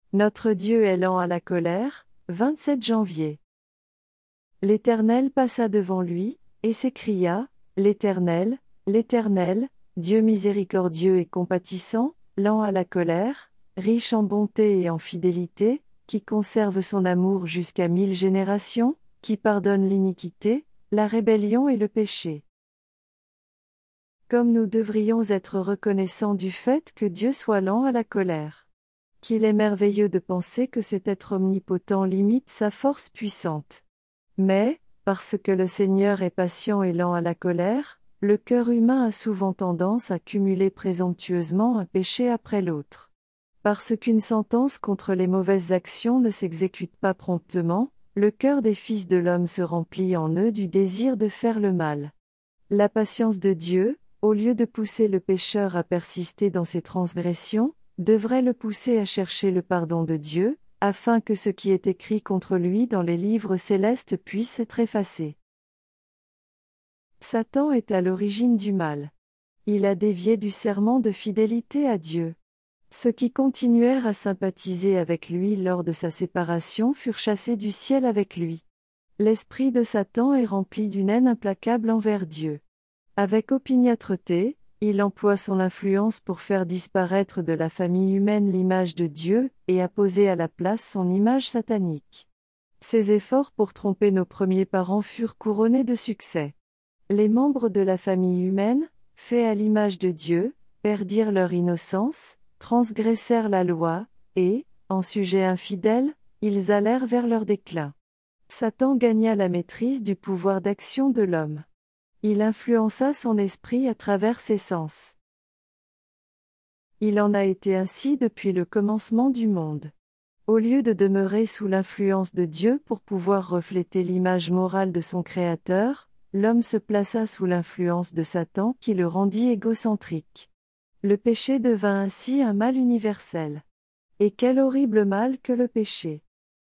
Notre Dieu est lent à la colère. 27 janvier. L'Éternel passa devant lui, et s'écria, L'Éternel, l'Éternel, Dieu miséricordieux et compatissant, lent à la colère, riche en bonté et en fidélité, qui conserve son amour jusqu'à 1000 générations, qui pardonne l'iniquité, la rébellion et le péché. Comme nous devrions être reconnaissants du fait que Dieu soit lent à la colère. Qu'il est merveilleux de penser que cet être omnipotent limite sa force puissante. Mais, parce que le Seigneur est patient et lent à la colère, le cœur humain a souvent tendance à cumuler présomptueusement un péché après l'autre. Parce qu'une sentence contre les mauvaises actions ne s'exécute pas promptement, le cœur des fils de l'homme se remplit en eux du désir de faire le mal. La patience de Dieu, au lieu de pousser le pécheur à persister dans ses transgressions, devrait le pousser à chercher le pardon de Dieu, afin que ce qui est écrit contre lui dans les livres célestes puisse être effacé. Satan est à l'origine du mal. Il a dévié du serment de fidélité à Dieu. Ceux qui continuèrent à sympathiser avec lui lors de sa séparation furent chassés du ciel avec lui. L'esprit de Satan est rempli d'une haine implacable envers Dieu. Avec opiniâtreté, il emploie son influence pour faire disparaître de la famille humaine l'image de Dieu, et à poser à la place son image satanique. Ses efforts pour tromper nos premiers parents furent couronnés de succès. Les membres de la famille humaine, faits à l'image de Dieu, perdirent leur innocence, transgressèrent la loi, et, en sujets infidèles, ils allèrent vers leur déclin. Satan gagna la maîtrise du pouvoir d'action de l'homme. Il influença son esprit à travers ses sens. Il en a été ainsi depuis le commencement du monde. Au lieu de demeurer sous l'influence de Dieu pour pouvoir refléter l'image morale de son Créateur, l'homme se plaça sous l'influence de Satan qui le rendit égocentrique. Le péché devint ainsi un mal universel. Et quel horrible mal que le péché!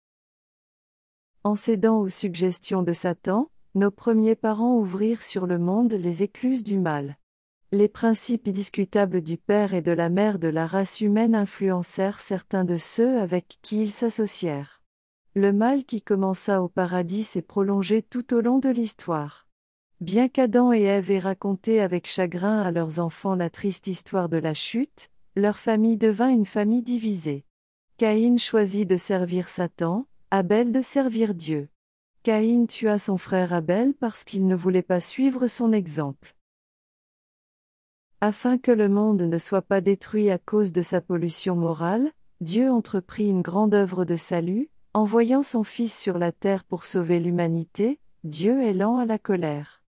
En cédant aux suggestions de Satan, nos premiers parents ouvrirent sur le monde les écluses du mal. Les principes indiscutables du père et de la mère de la race humaine influencèrent certains de ceux avec qui ils s'associèrent. Le mal qui commença au paradis s'est prolongé tout au long de l'histoire. Bien qu'Adam et Ève aient raconté avec chagrin à leurs enfants la triste histoire de la chute, leur famille devint une famille divisée. Caïn choisit de servir Satan, Abel de servir Dieu. Caïn tua son frère Abel parce qu'il ne voulait pas suivre son exemple. Afin que le monde ne soit pas détruit à cause de sa pollution morale, Dieu entreprit une grande œuvre de salut, envoyant son Fils sur la terre pour sauver l'humanité. Dieu est lent à la colère.